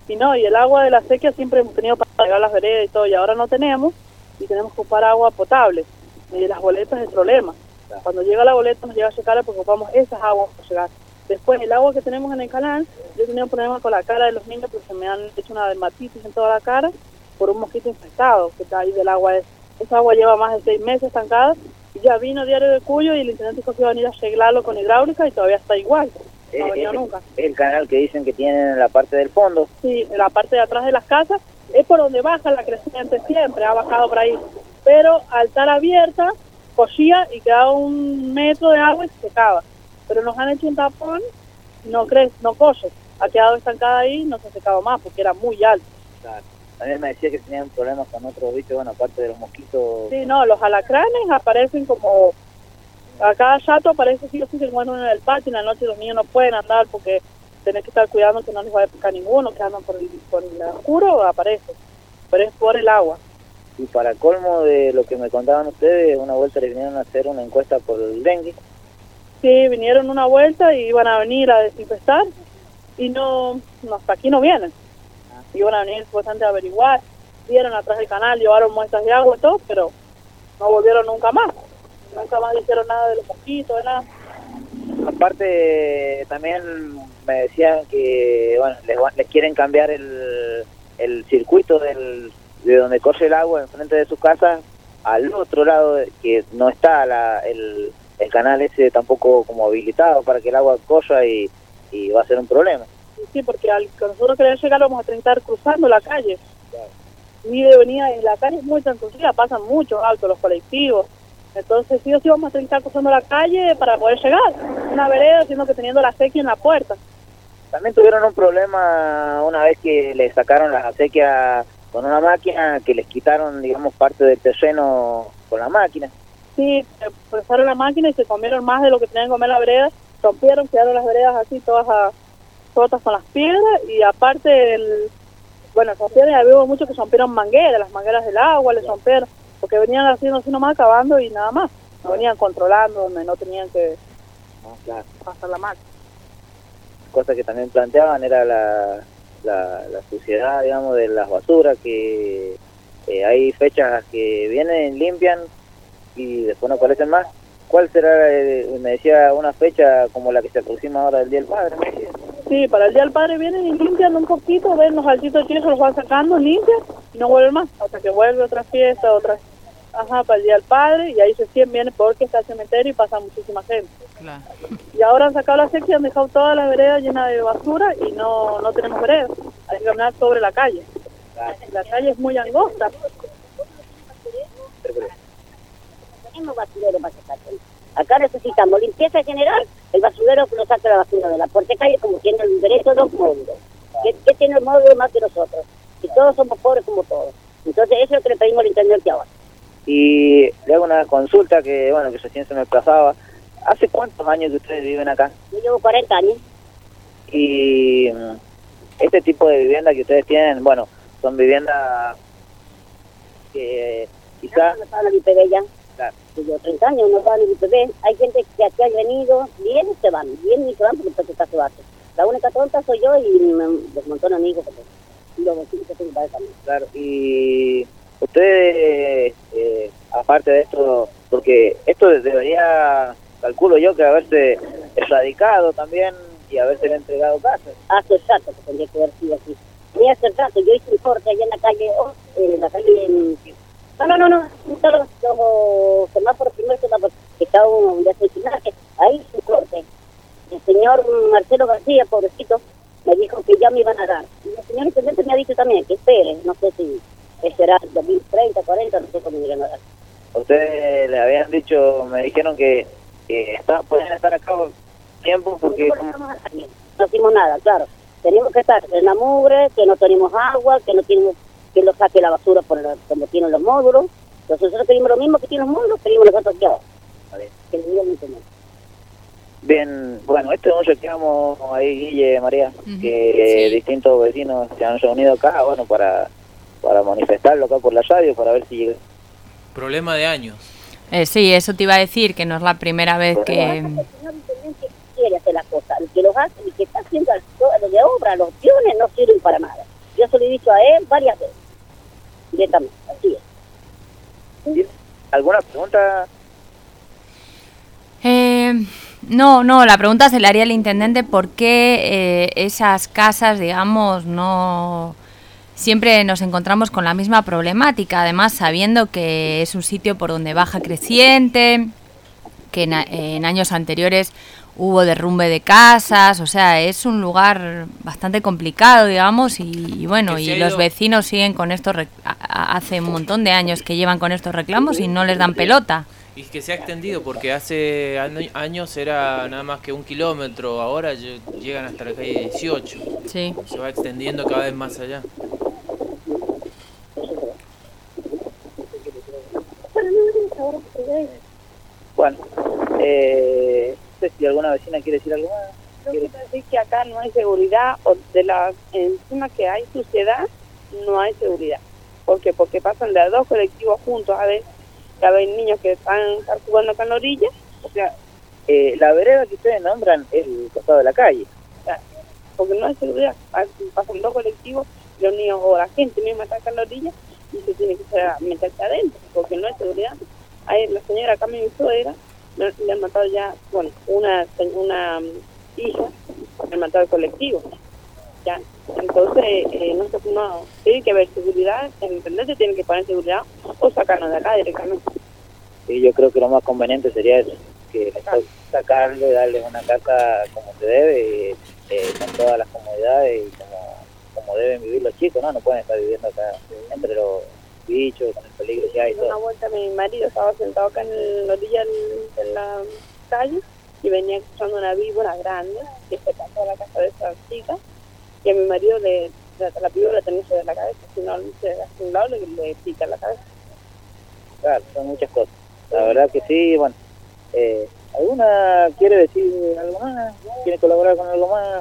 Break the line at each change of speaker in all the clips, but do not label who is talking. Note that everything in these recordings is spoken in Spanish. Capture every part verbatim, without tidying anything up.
Y no, y el agua de la sequía siempre hemos tenido para regar las veredas y todo, y ahora no tenemos, y tenemos que ocupar agua potable. Y las boletas es el problema. Cuando llega la boleta nos llega a secar porque ocupamos esas aguas para llegar. Después, el agua que tenemos en el canal, yo he tenido problemas con la cara de los niños porque se me han hecho una dermatitis en toda la cara por un mosquito infectado que está ahí del agua. Esa agua lleva más de seis meses estancada y ya vino Diario de Cuyo y el intendente dijo que iba a venir a arreglarlo con hidráulica y todavía está igual. No ha venido nunca.
Es el canal que dicen que tienen en la parte del fondo.
Sí, en la parte de atrás de las casas es por donde baja la creciente siempre, ha bajado por ahí. Pero al estar abierta, cosía y quedaba un metro de agua y se secaba. Pero nos han hecho un tapón, no crece, no coge. Ha quedado estancada ahí, no se ha secado más porque era muy alto. Claro.
También me decía que tenían problemas con otros bichos, bueno, aparte de los mosquitos.
Sí, no, los alacranes aparecen como... A cada rato aparece sí o sí se encuentran en el patio, en la noche los niños no pueden andar porque tenés que estar cuidando que no les vaya a picar ninguno, que andan por el, por el oscuro, aparece. Pero es por el agua.
Y para colmo de lo que me contaban ustedes, una vuelta le vinieron a hacer una encuesta por el dengue.
Sí, vinieron una vuelta y iban a venir a desinfestar y no, no hasta aquí no vienen. Iban a venir supuestamente a averiguar, vieron atrás del canal, llevaron muestras de agua y todo, pero no volvieron nunca más. Nunca más dijeron nada de los mosquitos, de nada.
Aparte, también me decían que, bueno, les, les quieren cambiar el, el circuito del, de donde corre el agua enfrente de su casa al otro lado, que no está la, el, el canal ese tampoco como habilitado para que el agua corra y, y va a ser un problema.
Sí, porque al que nosotros queremos llegar vamos a tener que estar cruzando la calle. Claro. Y de venida, la calle es muy tranquila, pasan muchos autos, los colectivos. Entonces sí o sí vamos a tener que estar cruzando la calle para poder llegar. Una vereda, siendo que teniendo la acequia en la puerta.
También tuvieron un problema una vez que le sacaron la acequia con una máquina, que les quitaron, digamos, parte del terreno con la máquina.
Sí, presaron la máquina y se comieron más de lo que tenían que comer la vereda. Rompieron, quedaron las veredas así, todas a, todas con las piedras. Y aparte, el, bueno, con piedras había muchos que rompieron mangueras, las mangueras del agua, les rompieron. Porque venían haciendo así nomás, acabando y nada más. No venían controlando, donde no tenían que
ah, claro.
pasar la máquina.
Cosa que también planteaban era la, la, la suciedad, digamos, de las basuras, que eh, hay fechas que vienen, limpian y después no aparecen más. ¿Cuál será, eh, me decía, una fecha como la que se aproxima ahora del Día del Padre? Me decía.
Sí, para el Día del Padre vienen y limpian un poquito, ven los altitos de tierra, los van sacando, limpian y no vuelven más, hasta que vuelve otra fiesta, otra, ajá, para el Día del Padre, y ahí se sienten bien porque está el cementerio y pasa muchísima gente. Claro. Y ahora han sacado la sequía, han dejado toda la vereda llena de basura y no, no tenemos vereda, hay que caminar sobre la calle. Claro. La calle es muy angosta.
Tenemos basurero para sacar. Acá necesitamos limpieza general, el basurero que nos saque la basura de la puerta de calle, como tiene el derecho dos módulos. ¿Qué, qué tiene el módulo más que nosotros? Y todos somos pobres como todos. Entonces eso es lo que le pedimos al intendente ahora.
Y le hago una consulta que, bueno, que recién se me pasaba. ¿Hace cuántos años que ustedes viven acá?
Yo llevo cuarenta años.
Y este tipo de vivienda que ustedes tienen, bueno, son viviendas que quizás...
No, no pagan el I P B ya.
Claro.
Yo treinta años no pagan el I P B. Hay gente que aquí ha venido, vienen y se van, vienen y se van porque el presupuesto se va a hacer. La única tonta soy yo y los montones amigos porque los vecinos que tengo para el camino.
Claro, y ustedes, eh, aparte de esto, porque esto debería, calculo yo, que haberse erradicado también y haberse entregado casas.
Hace rato que tendría que haber sido así. Ni hace rato, yo hice un corte allá en la calle, oh, en la calle... En... No, no, no, no, no, los, los semáforos primero que estaba un día que ahí hice un corte. El señor Marcelo García, pobrecito, me dijo que ya me iban a dar. Y el señor intendente me ha dicho también que esperen, no sé si será dos mil treinta, cuarenta, no sé cómo me irán a dar.
Ustedes le habían dicho, me dijeron que, que está, pueden estar acá tiempo porque...
No, no hicimos nada, claro. Tenemos que estar en la mugre, que no tenemos agua, que no tenemos que lo saque la basura por la, como tienen los módulos. Entonces nosotros pedimos lo mismo que tienen los módulos, pedimos nosotros aquí ahora. Que le digan intendente.
Bien, bueno, este es un reclamo ahí, Guille, María, uh-huh. que sí. distintos vecinos se han reunido acá, bueno, para, para manifestarlo acá por la radio, para ver si llega.
Problema de años.
Eh, sí, eso te iba a decir, que no es la primera vez que...
El señor intendente quiere hacer las cosas, el que los hace, el que está haciendo los de obra, los piones, no sirven para nada. Yo se lo he dicho a él varias veces, directamente, así es.
¿Alguna pregunta?
Eh, no, no, la pregunta se le haría al intendente por qué eh, esas casas, digamos, no... Siempre nos encontramos con la misma problemática, además sabiendo que es un sitio por donde baja creciente, que en, en años anteriores hubo derrumbe de casas, o sea, es un lugar bastante complicado, digamos, y, y bueno, y los vecinos siguen con estos, rec- hace un montón de años que llevan con estos reclamos y no les dan pelota.
Y que se ha extendido, porque hace años era nada más que un kilómetro, ahora llegan hasta la calle dieciocho.
Sí.
Se va extendiendo cada vez más allá.
Bueno, eh, no sé si alguna vecina quiere decir algo más.
Yo quiero decir que acá no hay seguridad, o de la encima que hay suciedad, no hay seguridad. ¿Por qué? Porque pasan de a dos colectivos juntos, a ver, a ver niños que están, están jugando acá en la orilla.
O sea, eh, la vereda que ustedes nombran es el costado de la calle.
O sea, porque no hay seguridad, pasan dos colectivos, los niños o la gente misma está acá en la orilla y se tiene que meterse adentro, porque no hay seguridad. Ahí la señora acá, mi suegra, le, le han matado ya, bueno, una una hija, le han matado el colectivo. Ya, entonces, eh, no sé, no, tiene que haber seguridad, el intendente tiene que poner seguridad o sacarnos de acá directamente.
Y yo creo que lo más conveniente sería eso, que sacarlo y darle una casa como se debe, eh, con todas las comodidades y como, como deben vivir los chicos, ¿no? No pueden estar viviendo acá entre los bichos, con el peligro que hay y todo.
Una vuelta mi marido estaba sentado acá en la orilla de la calle y venía escuchando una víbora grande que se pasó a la casa de esa chica y a mi marido le, la, la víbora tenía sobre la cabeza, si no se hace un lado le, le pica la cabeza.
Claro, son muchas cosas. La verdad que sí, bueno. Eh, ¿Alguna quiere decir algo más? ¿Quiere colaborar con algo más?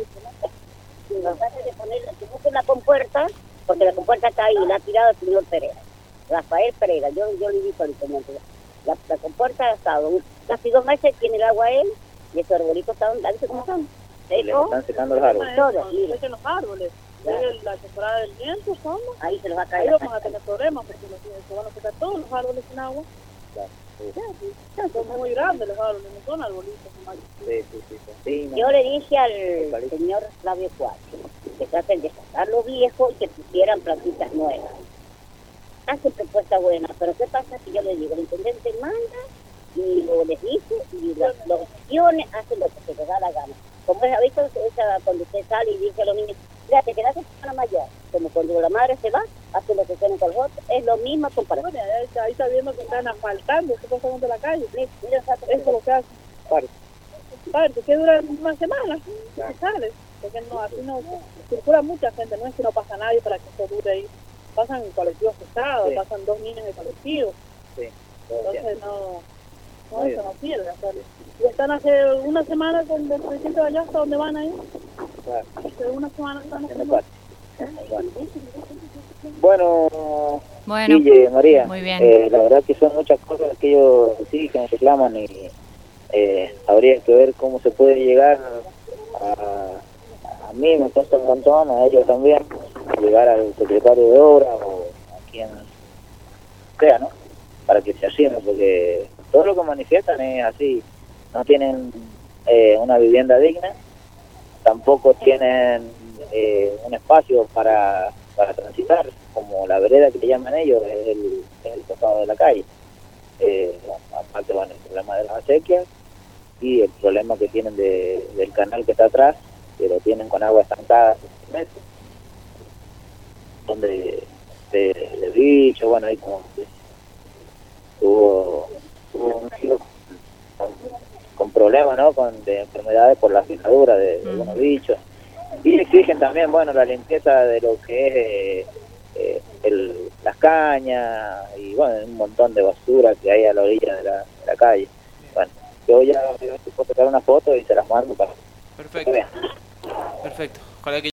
Si nos hace de poner, si puso la compuerta, porque la compuerta está ahí, la ha tirado el señor Pereira, Rafael Pereira, yo, yo le dije al intendente, la, la compuerta ha estado casi dos meses, tiene el agua él, y esos arbolitos estaban, ¿sabes cómo están?
Le están secando los árboles.
Todos, mira.
Sequen los árboles. Llegue la temporada del viento, ¿cómo?
Ahí se los va a
Ahí
caer.
vamos a tener problemas porque los, se van a secar todos los árboles sin agua.
Claro, sí.
Son muy grandes los árboles, no son arbolitos. Nomás.
Sí, sí, sí, sí, no.
Yo le dije al señor Flavio Cuatro que traten de sacar lo viejo y que pusieran plantitas nuevas. Hace propuestas buenas, pero ¿qué pasa si yo le digo? El intendente manda y lo les dice y las los opciones hacen lo que se les da la gana. Como es, ¿ha visto esa, cuando usted sale y dice a los niños, mira, te quedaste con la mayor? Como cuando la madre se va, hace lo que quieren con los otros, es lo mismo comparación.
Bueno, ahí, está, ahí está viendo que están asfaltando supuestamente la calle.
Mira, mira,
Eso es lo que hacen.
Claro.
Padre, que dura una semana, claro. ¿Sabes? Porque no, así no circula mucha gente, no es que no pasa nadie para que eso dure ahí. Pasan colectivos pesados,
Sí.
pasan dos niños de colectivo.
Sí,
Entonces no, no, eso no sirve hacerlo. Y están hace una semana con el presidente de allá hasta donde van ahí.
claro.
Hace una semana están
En el
haciendo.
patio. Bueno,
Bueno,
Guille, María,
muy bien.
eh, la verdad que son muchas cosas que ellos sí que nos reclaman y eh, habría que ver cómo se puede llegar a, a mí, me cuesta un montón, a ellos también, llegar al secretario de obra o a quien sea, ¿no? Para que se asigne, porque todo lo que manifiestan es así, no tienen eh, una vivienda digna, tampoco tienen eh, un espacio para, para transitar, como la vereda que le llaman ellos, es el, es el costado de la calle. Eh, aparte, bueno, el problema de las acequias y el problema que tienen de, del canal que está atrás, que lo tienen con agua estancada hace meses, donde de, de bicho, bueno, ahí como que hubo, hubo un río con, con problemas, ¿no? Con de enfermedades por la picadura de, de algunos bichos. Y exigen también, bueno, la limpieza de lo que es eh, eh, el, las cañas y, bueno, un montón de basura que hay a la orilla de la, de la calle. Bueno, yo ya yo puedo sacar una foto y se las mando para
Perfecto.
que vean.
Perfecto. Ojalá que